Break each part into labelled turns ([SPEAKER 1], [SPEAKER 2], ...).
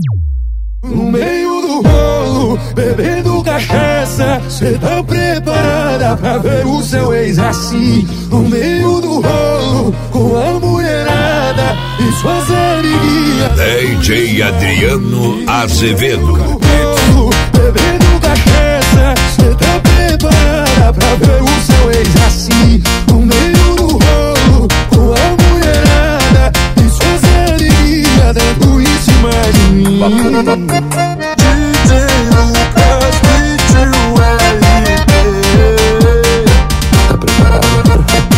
[SPEAKER 1] No meio do rolo, bebendo cachaça, cê tá preparada pra ver o seu ex assim? No meio do rolo, com a mulherada e suas amiguinhas.
[SPEAKER 2] DJ Adriano Azevedo.
[SPEAKER 1] Bebendo cachaça, cê tá preparada pra ver o seu ex assim? No meio do rolo, com a mulherada e suas amiguinhas dando em cima de mim. DJ Lucas, DJ LP. Tá preparado?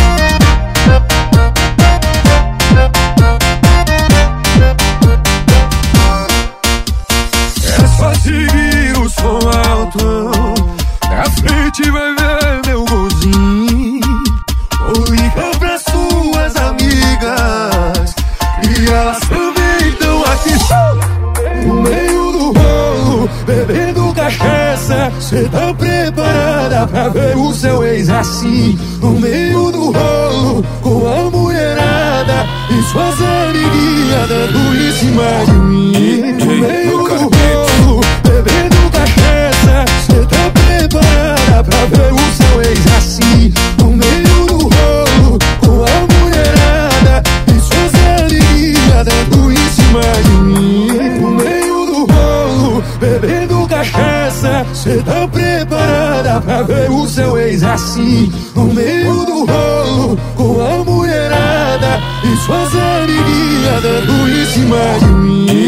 [SPEAKER 1] É só seguir o som alto, na frente vai ver meu golzinho. Ou liga pra suas amigas e elas também estão aqui. No meio do rolo, bebendo cachaça, cê tá preparada pra ver o seu ex assim? No meio do rolo, com a mulherada e suas amiguinhas dando em cima de mim. No meio do rolo, bebendo cachaça, cê tá preparada pra ver o seu ex assim? No meio do rolo, com a mulherada e suas amiguinhas dando em cima de mim. No meio do rolo, bebendo cachaça, cê tá preparada pra ver o seu ex assim? No meio do rolo, com a mulherada e suas amiguinhas dando em cima de mim.